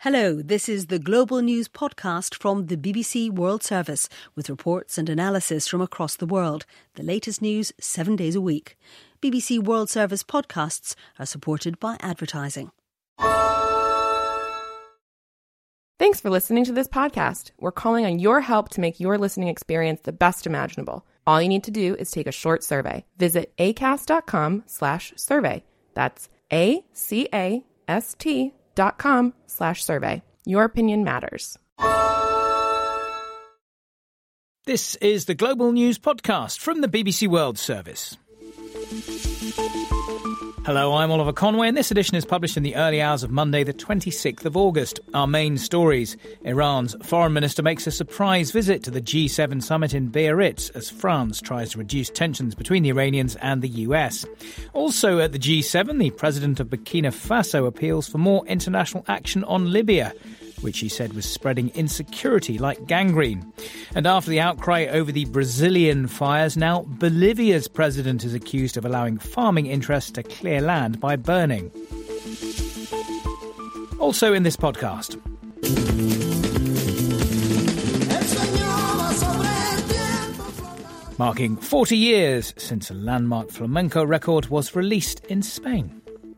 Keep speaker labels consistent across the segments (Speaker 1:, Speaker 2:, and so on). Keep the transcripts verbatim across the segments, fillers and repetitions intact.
Speaker 1: Hello, this is the Global News podcast from the B B C World Service with reports and analysis from across the world. The latest news seven days a week. B B C World Service podcasts are supported by advertising.
Speaker 2: Thanks for listening to this podcast. We're calling on your help to make your listening experience the best imaginable. All you need to do is take a short survey. Visit acast.com slash survey. That's A-C-A-S-T dot com slash survey. Your opinion matters.
Speaker 3: This is the Global News Podcast from the B B C World Service. Hello, I'm Oliver Conway, and this edition is published in the early hours of Monday, the twenty-sixth of August. Our main stories: Iran's foreign minister makes a surprise visit to the G seven summit in Biarritz as France tries to reduce tensions between the Iranians and the U S. Also at the G seven, the president of Burkina Faso appeals for more international action on Libya, which he said was spreading insecurity like gangrene. And after the outcry over the Brazilian fires, now Bolivia's president is accused of allowing farming interests to clear land by burning. Also in this podcast, marking forty years since a landmark flamenco record was released in Spain.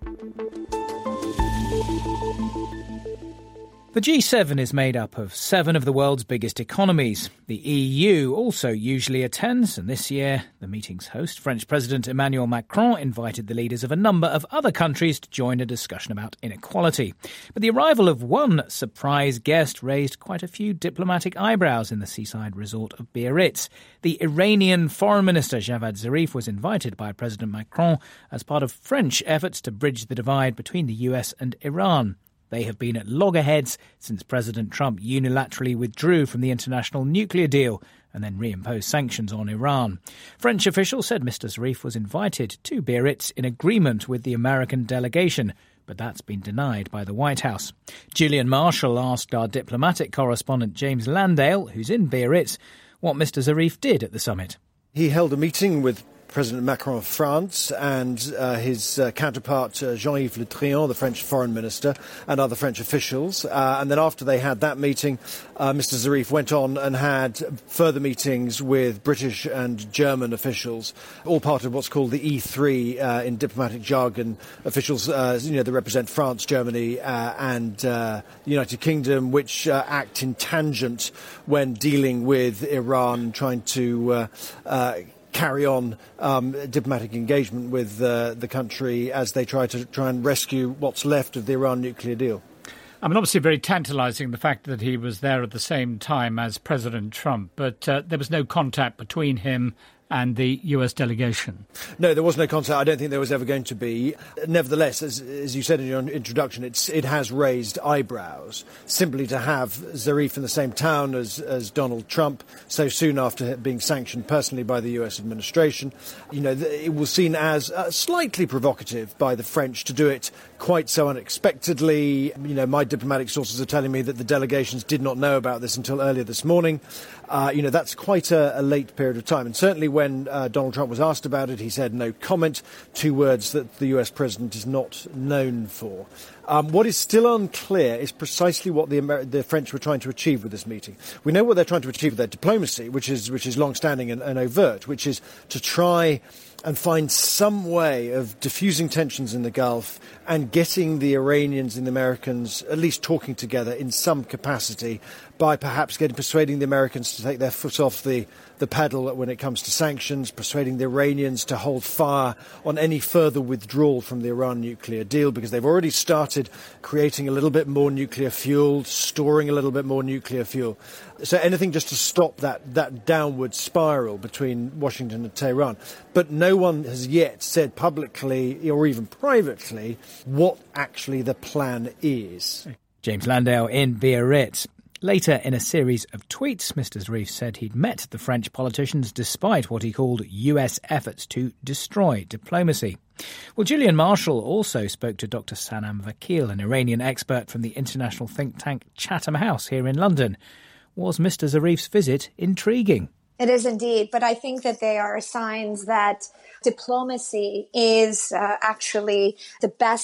Speaker 3: The G seven is made up of seven of the world's biggest economies. The E U also usually attends, and this year the meeting's host, French President Emmanuel Macron, invited the leaders of a number of other countries to join a discussion about inequality. But the arrival of one surprise guest raised quite a few diplomatic eyebrows in the seaside resort of Biarritz. The Iranian Foreign Minister Javad Zarif was invited by President Macron as part of French efforts to bridge the divide between the U S and Iran. They have been at loggerheads since President Trump unilaterally withdrew from the international nuclear deal and then reimposed sanctions on Iran. French officials said Mister Zarif was invited to Biarritz in agreement with the American delegation, but that's been denied by the White House. Gillian Marshall asked our diplomatic correspondent James Landale, who's in Biarritz, what Mister Zarif did at the summit.
Speaker 4: He held a meeting with President Macron of France and uh, his uh, counterpart uh, Jean-Yves Le Drian, the French foreign minister, and other French officials. Uh, and then after they had that meeting, uh, Mister Zarif went on and had further meetings with British and German officials, all part of what's called the E three uh, in diplomatic jargon. Officials, uh, you know, that represent France, Germany, uh, and uh, the United Kingdom, which uh, act in tangent when dealing with Iran, trying to Uh, uh, carry on um, diplomatic engagement with uh, the country as they try to try and rescue what's left of the Iran nuclear deal.
Speaker 5: I mean, obviously very tantalising the fact that he was there at the same time as President Trump, but uh, there was no contact between him and the U S delegation.
Speaker 4: No, there was no contact. I don't think there was ever going to be. Nevertheless, as, as you said in your introduction, it's, it has raised eyebrows. Simply to have Zarif in the same town as, as Donald Trump so soon after being sanctioned personally by the U S administration, you know, it was seen as uh, slightly provocative by the French to do it quite so unexpectedly. You know, my diplomatic sources are telling me that the delegations did not know about this until earlier this morning. Uh, you know, that's quite a, a late period of time. And certainly when uh, Donald Trump was asked about it, he said no comment, two words that the U S president is not known for. Um, what is still unclear is precisely what the, Amer- the French were trying to achieve with this meeting. We know what they're trying to achieve with their diplomacy, which is, which is long-standing and, and overt, which is to try and find some way of diffusing tensions in the Gulf and getting the Iranians and the Americans at least talking together in some capacity by perhaps getting persuading the Americans to take their foot off the, the pedal when it comes to sanctions, persuading the Iranians to hold fire on any further withdrawal from the Iran nuclear deal, because they've already started creating a little bit more nuclear fuel, storing a little bit more nuclear fuel. So anything just to stop that, that downward spiral between Washington and Tehran. But no one has yet said publicly or even privately what actually the plan is.
Speaker 3: James Landale in Biarritz. Later, in a series of tweets, Mister Zarif said he'd met the French politicians despite what he called U S efforts to destroy diplomacy. Well, Gillian Marshall also spoke to Doctor Sanam Vakil, an Iranian expert from the international think tank Chatham House here in London. Was Mister Zarif's visit intriguing?
Speaker 6: It is indeed, but I think that they are signs that diplomacy is uh, actually the best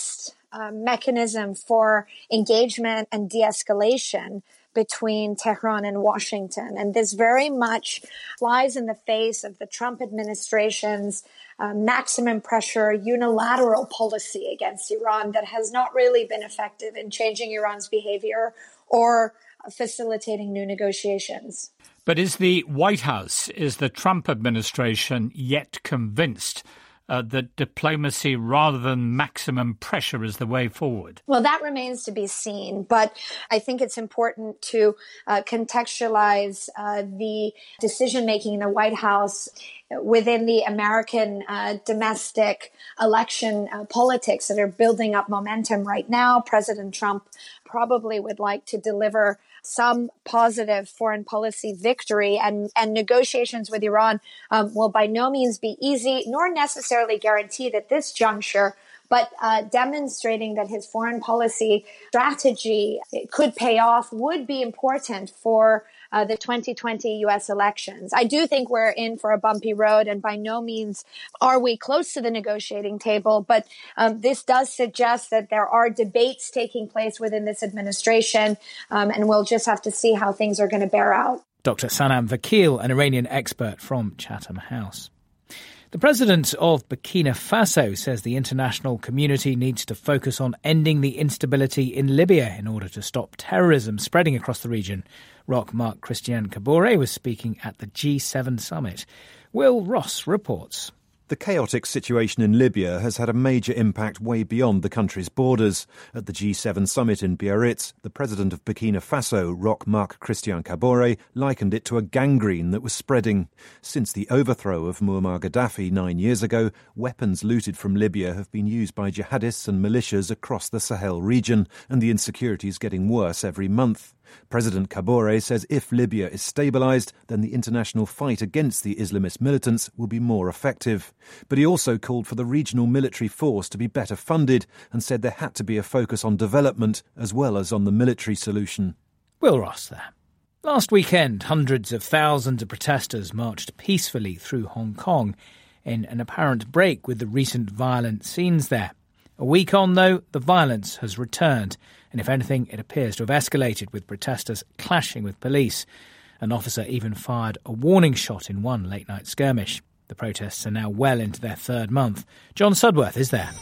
Speaker 6: uh, mechanism for engagement and de-escalation between Tehran and Washington. And this very much flies in the face of the Trump administration's uh, maximum pressure unilateral policy against Iran that has not really been effective in changing Iran's behavior or facilitating new negotiations.
Speaker 5: But is the White House, is the Trump administration yet convinced uh, that diplomacy rather than maximum pressure is the way forward?
Speaker 6: Well, that remains to be seen. But I think it's important to uh, contextualize uh, the decision-making in the White House within the American uh, domestic election uh, politics that are building up momentum right now. President Trump probably would like to deliver some positive foreign policy victory, and, and negotiations with Iran um, will by no means be easy, nor necessarily guaranteed at this juncture, but uh, demonstrating that his foreign policy strategy could pay off would be important for uh, the twenty twenty U S elections. I do think we're in for a bumpy road, and by no means are we close to the negotiating table, but um, this does suggest that there are debates taking place within this administration, um, and we'll just have to see how things are going to bear out.
Speaker 3: Doctor Sanam Vakil, an Iranian expert from Chatham House. The president of Burkina Faso says the international community needs to focus on ending the instability in Libya in order to stop terrorism spreading across the region. Roch Marc Christian Kabore was speaking at the G seven summit. Will Ross reports.
Speaker 7: The chaotic situation in Libya has had a major impact way beyond the country's borders. At the G seven summit in Biarritz, the president of Burkina Faso, Roch Marc Christian Kabore, likened it to a gangrene that was spreading. Since the overthrow of Muammar Gaddafi nine years ago, weapons looted from Libya have been used by jihadists and militias across the Sahel region, and the insecurity is getting worse every month. President Kabore says if Libya is stabilised, then the international fight against the Islamist militants will be more effective. But he also called for the regional military force to be better funded and said there had to be a focus on development as well as on the military solution.
Speaker 3: Will Ross there. Last weekend, hundreds of thousands of protesters marched peacefully through Hong Kong in an apparent break with the recent violent scenes there. A week on, though, the violence has returned, and if anything, it appears to have escalated, with protesters clashing with police. An officer even fired a warning shot in one late-night skirmish. The protests are now well into their third month. John Sudworth is there.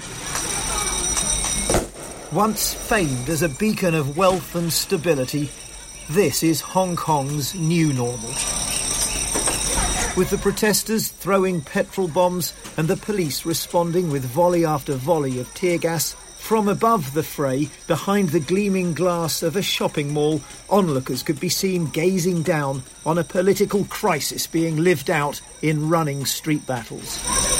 Speaker 8: Once famed as a beacon of wealth and stability, this is Hong Kong's new normal. With the protesters throwing petrol bombs and the police responding with volley after volley of tear gas, from above the fray, behind the gleaming glass of a shopping mall, onlookers could be seen gazing down on a political crisis being lived out in running street battles.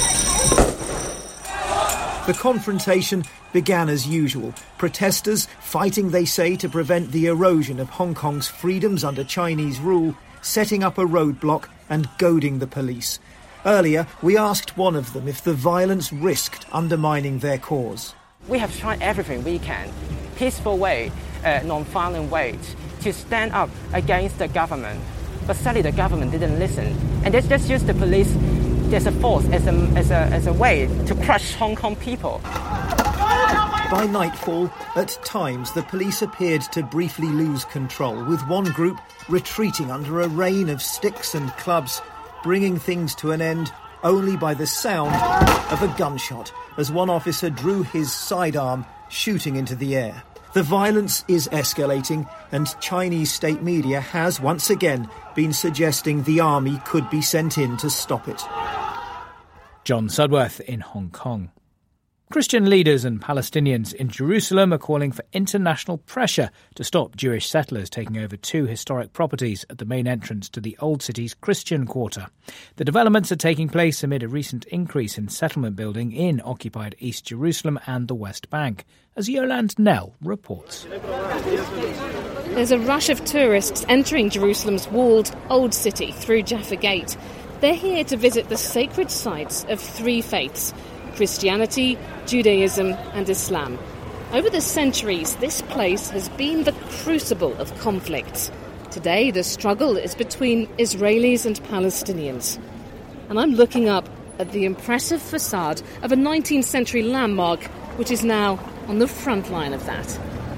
Speaker 8: The confrontation began as usual. Protesters fighting, they say, to prevent the erosion of Hong Kong's freedoms under Chinese rule, setting up a roadblock and goading the police. Earlier, we asked one of them if the violence risked undermining their cause.
Speaker 9: We have tried everything we can, peaceful way, uh, non-violent way, to stand up against the government. But sadly, the government didn't listen. And let's just use the police as a force, as a, as a, as a way to crush Hong Kong people.
Speaker 8: By nightfall, at times the police appeared to briefly lose control, with one group retreating under a rain of sticks and clubs, bringing things to an end only by the sound of a gunshot, as one officer drew his sidearm, shooting into the air. The violence is escalating, and Chinese state media has once again been suggesting the army could be sent in to stop it.
Speaker 3: John Sudworth in Hong Kong. Christian leaders and Palestinians in Jerusalem are calling for international pressure to stop Jewish settlers taking over two historic properties at the main entrance to the Old City's Christian Quarter. The developments are taking place amid a recent increase in settlement building in occupied East Jerusalem and the West Bank, as Yolande Knell reports.
Speaker 10: There's a rush of tourists entering Jerusalem's walled Old City through Jaffa Gate. They're here to visit the sacred sites of three faiths: Christianity, Judaism and Islam. Over the centuries, this place has been the crucible of conflicts. Today, the struggle is between Israelis and Palestinians. And I'm looking up at the impressive facade of a nineteenth century landmark, which is now on the front line of that.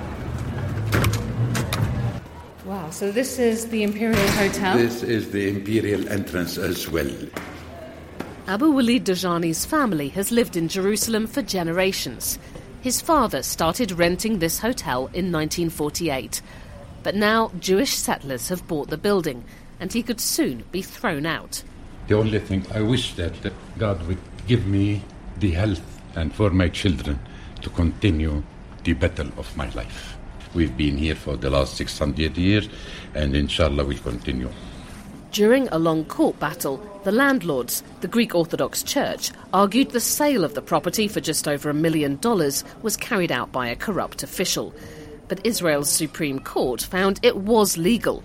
Speaker 10: Wow, so this is the Imperial Hotel?
Speaker 11: This is the Imperial entrance as well.
Speaker 10: Abu Walid Dajani's family has lived in Jerusalem for generations. His father started renting this hotel in nineteen forty-eight. But now Jewish settlers have bought the building, and he could soon be thrown out.
Speaker 11: The only thing I wish that God would give me the health and for my children to continue the battle of my life. We've been here for the last six hundred years, and inshallah we'll continue.
Speaker 10: During a long court battle, the landlords, the Greek Orthodox Church, argued the sale of the property for just over a million dollars was carried out by a corrupt official. But Israel's Supreme Court found it was legal.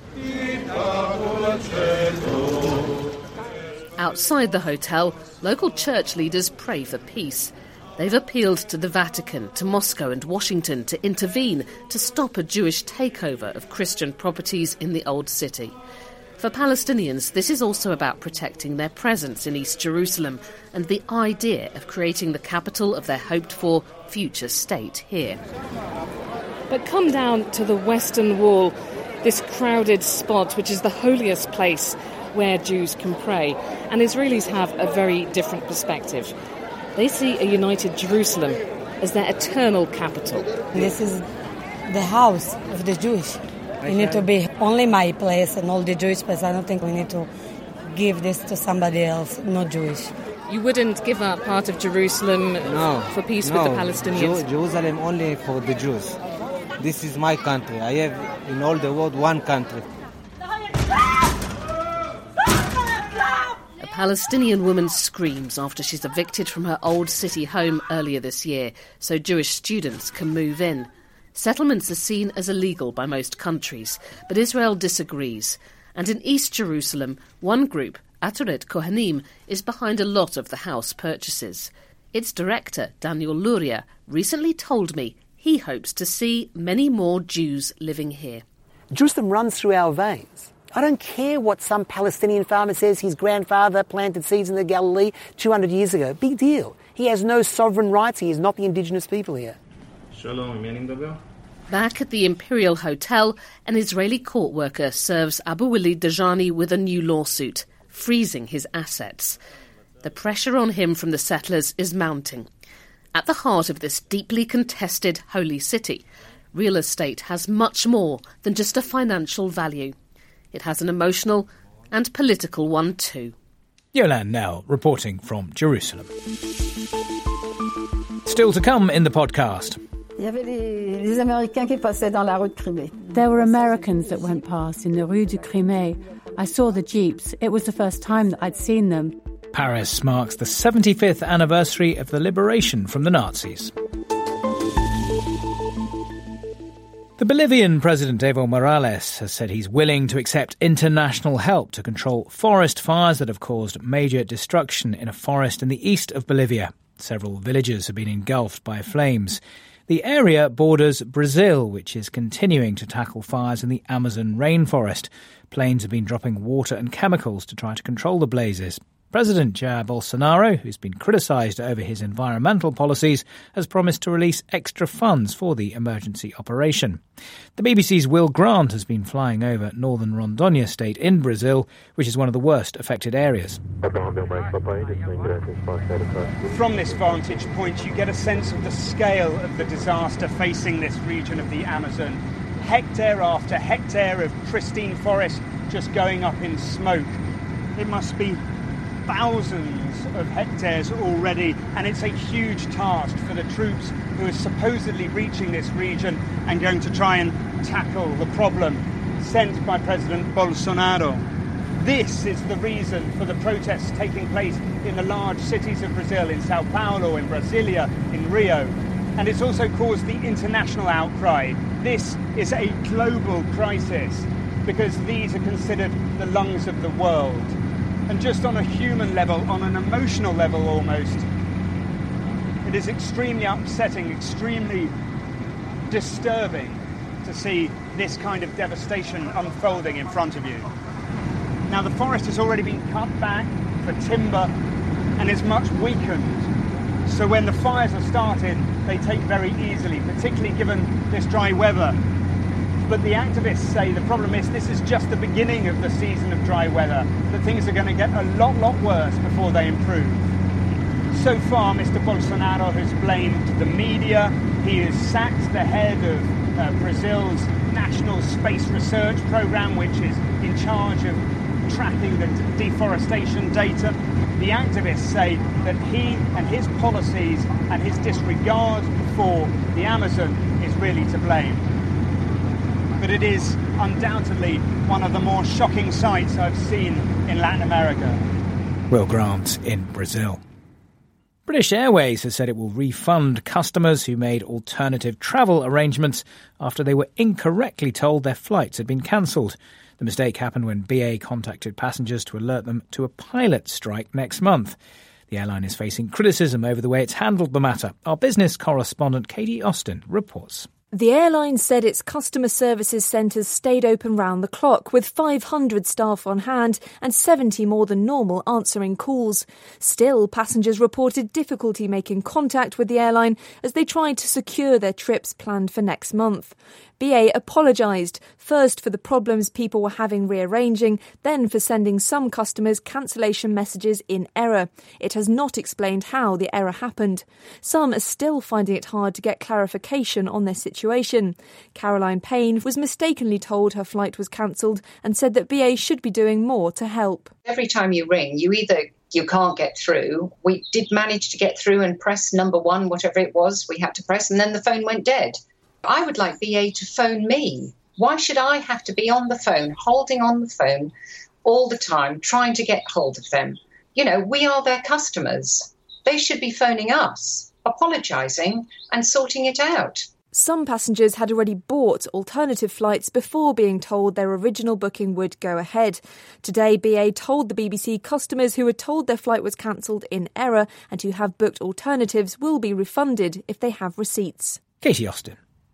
Speaker 10: Outside the hotel, local church leaders pray for peace. They've appealed to the Vatican, to Moscow and Washington to intervene to stop a Jewish takeover of Christian properties in the Old City. For Palestinians, this is also about protecting their presence in East Jerusalem and the idea of creating the capital of their hoped-for future state here. But come down to the Western Wall, this crowded spot, which is the holiest place where Jews can pray. And Israelis have a very different perspective. They see a united Jerusalem as their eternal capital.
Speaker 12: This is the house of the Jewish. It need to be only my place and all the Jewish place. I don't think we need to give this to somebody else, not Jewish.
Speaker 10: You wouldn't give up part of Jerusalem
Speaker 13: no,
Speaker 10: for peace
Speaker 13: no.
Speaker 10: with the Palestinians?
Speaker 13: Ju- Jerusalem only for the Jews. This is my country. I have in all the world one country.
Speaker 10: A Palestinian woman screams after she's evicted from her old city home earlier this year, so Jewish students can move in. Settlements are seen as illegal by most countries, but Israel disagrees. And in East Jerusalem, one group, Atoret Kohanim, is behind a lot of the house purchases. Its director, Daniel Luria, recently told me he hopes to see many more Jews living here.
Speaker 14: Jerusalem runs through our veins. I don't care what some Palestinian farmer says his grandfather planted seeds in the Galilee two hundred years ago. Big deal. He has no sovereign rights. He is not the indigenous people here.
Speaker 10: Back at the Imperial Hotel, an Israeli court worker serves Abu Walid Dajani with a new lawsuit, freezing his assets. The pressure on him from the settlers is mounting. At the heart of this deeply contested holy city, real estate has much more than just a financial value. It has an emotional and political one too.
Speaker 3: Yolande Knell reporting from Jerusalem. Still to come in the podcast.
Speaker 15: There were Americans that went past in the Rue de Crimée. I saw the jeeps. It was the first time that I'd seen them.
Speaker 3: Paris marks the seventy-fifth anniversary of the liberation from the Nazis. The Bolivian President Evo Morales has said he's willing to accept international help to control forest fires that have caused major destruction in a forest in the east of Bolivia. Several villages have been engulfed by flames. The area borders Brazil, which is continuing to tackle fires in the Amazon rainforest. Planes have been dropping water and chemicals to try to control the blazes. President Jair Bolsonaro, who's been criticised over his environmental policies, has promised to release extra funds for the emergency operation. The B B C's Will Grant has been flying over northern Rondônia state in Brazil, which is one of the worst affected areas.
Speaker 16: From this vantage point, you get a sense of the scale of the disaster facing this region of the Amazon. Hectare after hectare of pristine forest just going up in smoke. It must be thousands of hectares already, and it's a huge task for the troops who are supposedly reaching this region and going to try and tackle the problem sent by President Bolsonaro. This is the reason for the protests taking place in the large cities of Brazil, in Sao Paulo, in Brasilia, in Rio. And it's also caused the international outcry. This is a global crisis because these are considered the lungs of the world. And just on a human level, on an emotional level almost, it is extremely upsetting, extremely disturbing to see this kind of devastation unfolding in front of you. Now, the forest has already been cut back for timber and is much weakened. So when the fires are started, they take very easily, particularly given this dry weather. But the activists say the problem is this is just the beginning of the season of dry weather, that things are going to get a lot, lot worse before they improve. So far, Mister Bolsonaro has blamed the media. He has sacked the head of uh, Brazil's National Space Research Program, which is in charge of tracking the deforestation data. The activists say that he and his policies and his disregard for the Amazon is really to blame. But it is undoubtedly one of the more shocking sights I've seen in Latin America.
Speaker 3: Will Grant in Brazil. British Airways has said it will refund customers who made alternative travel arrangements after they were incorrectly told their flights had been cancelled. The mistake happened when B A contacted passengers to alert them to a pilot strike next month. The airline is facing criticism over the way it's handled the matter. Our business correspondent Katie Austin reports.
Speaker 17: The airline said its customer services centres stayed open round the clock, with five hundred staff on hand and seventy more than normal answering calls. Still, passengers reported difficulty making contact with the airline as they tried to secure their trips planned for next month. B A apologised, first for the problems people were having rearranging, then for sending some customers cancellation messages in error. It has not explained how the error happened. Some are still finding it hard to get clarification on their situation. Caroline Payne was mistakenly told her flight was cancelled and said that B A should be doing more to help.
Speaker 18: Every time you ring, you either you can't get through. We did manage to get through and press number one, whatever it was we had to press, and then the phone went dead. I would like B A to phone me. Why should I have to be on the phone, holding on the phone all the time, trying to get hold of them? You know, we are their customers. They should be phoning us, apologising and sorting it out.
Speaker 17: Some passengers had already bought alternative flights before being told their original booking would go ahead. Today, B A told the B B C customers who were told their flight was cancelled in error and who have booked alternatives will be refunded if they have receipts.
Speaker 3: Katie Austin.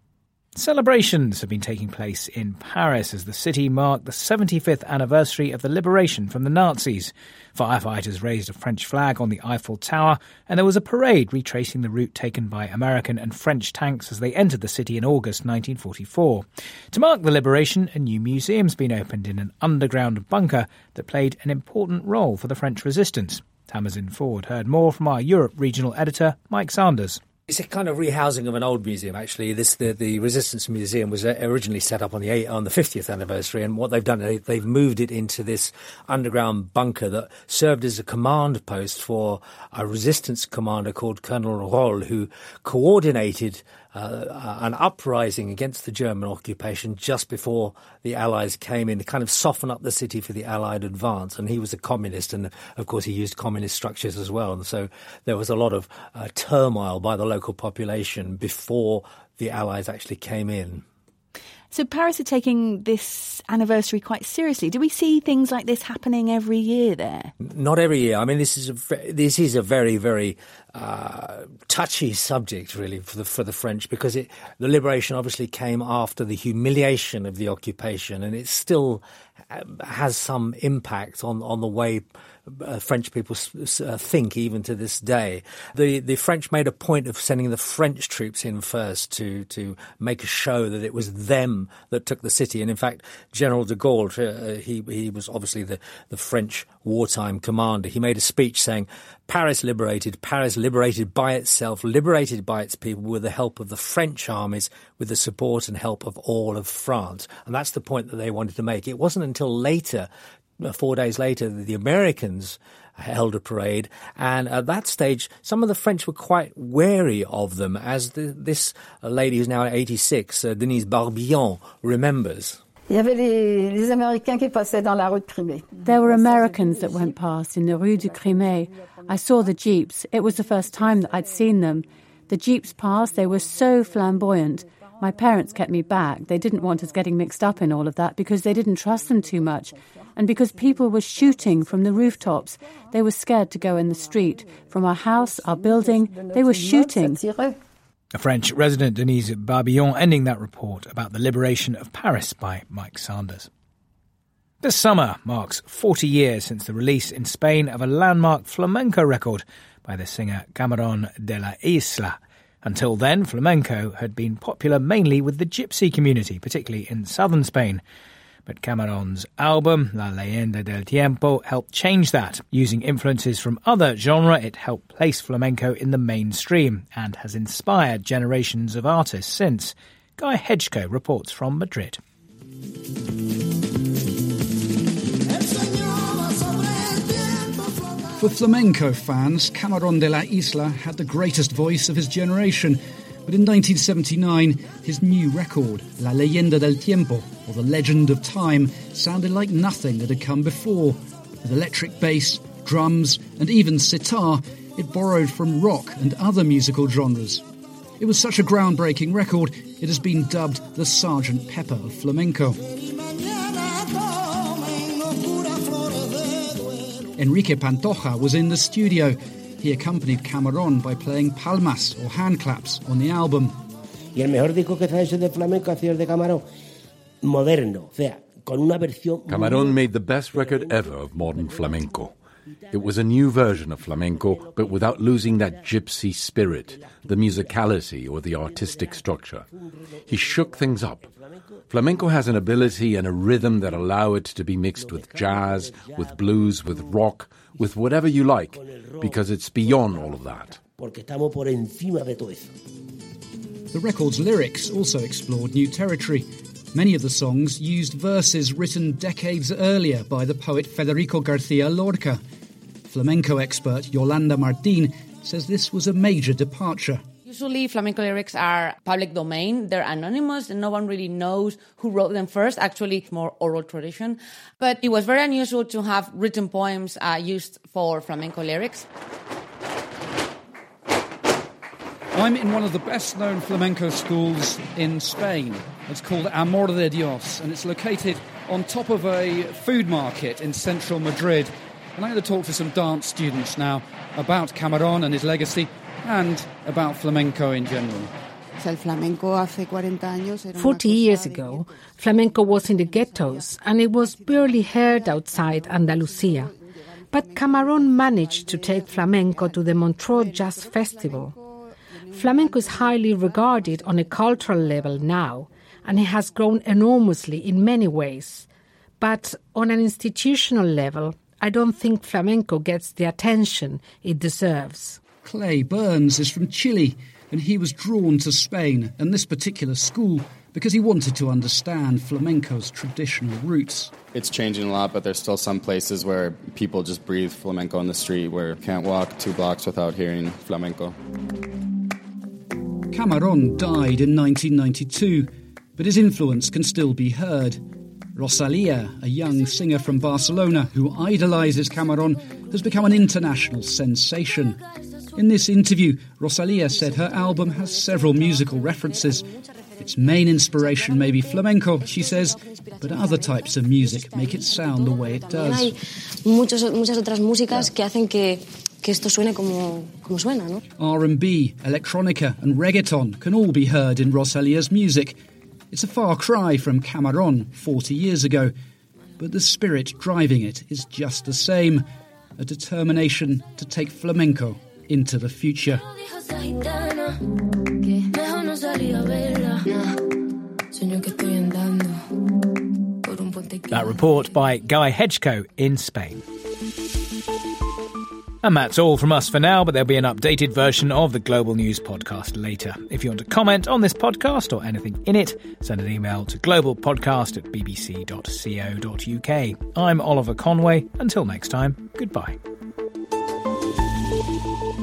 Speaker 3: Celebrations have been taking place in Paris as the city marked the seventy-fifth anniversary of the liberation from the Nazis. Firefighters raised a French flag on the Eiffel Tower, and there was a parade retracing the route taken by American and French tanks as they entered the city in August nineteen forty-four. To mark the liberation, a new museum's been opened in an underground bunker that played an important role for the French resistance. Tamazin Ford heard more from our Europe regional editor, Mike Sanders.
Speaker 19: It's a kind of rehousing of an old museum, actually. This the, the Resistance Museum was originally set up on the eight, on the fiftieth anniversary, and what they've done, they, they've moved it into this underground bunker that served as a command post for a resistance commander called Colonel Roll, who coordinated uh, an uprising against the German occupation just before the Allies came in to kind of soften up the city for the Allied advance. And he was a communist, and of course he used communist structures as well. And so there was a lot of uh, turmoil by the local population before the Allies actually came in.
Speaker 20: So Paris are taking this anniversary quite seriously. Do we see things like this happening every year there?
Speaker 19: Not every year. I mean, this is a, this is a very, very uh, touchy subject, really, for the for the French, because it, the liberation obviously came after the humiliation of the occupation, and it still has some impact on, on the way Uh, French people uh, think even to this day. The the French made a point of sending the French troops in first to to make a show that it was them that took the city. And in fact, General de Gaulle, uh, he he was obviously the, the French wartime commander. He made a speech saying, "Paris liberated, Paris liberated by itself, liberated by its people with the help of the French armies, with the support and help of all of France." And that's the point that they wanted to make. It wasn't until later, Four days later, the Americans held a parade, and at that stage, some of the French were quite wary of them, as the, this lady who's now eighty-six, uh, Denise Barbillon, remembers.
Speaker 15: There were Americans that went past in the Rue du Crimée. I saw the jeeps. It was the first time that I'd seen them. The jeeps passed. They were so flamboyant. My parents kept me back. They didn't want us getting mixed up in all of that because they didn't trust them too much. And because people were shooting from the rooftops, they were scared to go in the street. From our house, our building, they were shooting.
Speaker 3: A French resident, Denise Barbillon, ending that report about the liberation of Paris by Mike Sanders. This summer marks forty years since the release in Spain of a landmark flamenco record by the singer Camarón de la Isla. Until then, flamenco had been popular mainly with the gypsy community, particularly in southern Spain. But Camarón's album, La Leyenda del Tiempo, helped change that. Using influences from other genres, it helped place flamenco in the mainstream and has inspired generations of artists since. Guy Hedgecoe reports from Madrid.
Speaker 21: For flamenco fans, Camarón de la Isla had the greatest voice of his generation. But in nineteen seventy-nine, his new record, La Leyenda del Tiempo, or The Legend of Time, sounded like nothing that had come before. With electric bass, drums, and even sitar, it borrowed from rock and other musical genres. It was such a groundbreaking record, it has been dubbed the Sergeant Pepper of flamenco. Enrique Pantoja was in the studio. He accompanied Camarón by playing palmas, or hand claps, on the album.
Speaker 22: Y el mejor disco que se ha hecho de flamenco ha sido el de Camarón, moderno, o sea, con una versión.
Speaker 23: Camarón made the best record ever of modern flamenco. It was a new version of flamenco, but without losing that gypsy spirit, the musicality or the artistic structure. He shook things up. Flamenco has an ability and a rhythm that allow it to be mixed with jazz, with blues, with rock, with whatever you like, because it's beyond all of that.
Speaker 21: The record's lyrics also explored new territory. Many of the songs used verses written decades earlier by the poet Federico García Lorca. Flamenco expert Yolanda Martín says this was a major departure.
Speaker 24: Usually flamenco lyrics are public domain. They're anonymous and no one really knows who wrote them first. Actually, it's more oral tradition. But it was very unusual to have written poems uh, used for flamenco lyrics.
Speaker 21: I'm in one of the best-known flamenco schools in Spain. It's called Amor de Dios, and it's located on top of a food market in central Madrid. And I'm going to talk to some dance students now about Camarón and his legacy, and about flamenco in general.
Speaker 10: Forty years ago, flamenco was in the ghettos and it was barely heard outside Andalusia. But Camarón managed to take flamenco to the Montreux Jazz Festival. Flamenco is highly regarded on a cultural level now, and it has grown enormously in many ways. But on an institutional level, I don't think flamenco gets the attention it deserves.
Speaker 21: Clay Burns is from Chile, and he was drawn to Spain and this particular school because he wanted to understand flamenco's traditional roots.
Speaker 25: It's changing a lot, but there's still some places where people just breathe flamenco on the street, where you can't walk two blocks without hearing flamenco.
Speaker 21: Camarón died in nineteen ninety-two, but his influence can still be heard. Rosalia, a young singer from Barcelona who idolises Camarón, has become an international sensation. In this interview, Rosalia said her album has several musical references. Its main inspiration may be flamenco, she says, but other types of music make it sound the way it does.
Speaker 26: Hay muchas otras músicas que hacen que que esto suene como como suena, ¿no?
Speaker 21: R and B, electronica and reggaeton can all be heard in Rosalia's music. It's a far cry from Camarón forty years ago, but the spirit driving it is just the same, a determination to take flamenco into the future.
Speaker 3: That report by Guy Hedgecoe in Spain. And that's all from us for now, but there'll be an updated version of the Global News podcast later. If you want to comment on this podcast or anything in it, send an email to globalpodcast at b b c dot co dot u k. I'm Oliver Conway. Until next time, goodbye.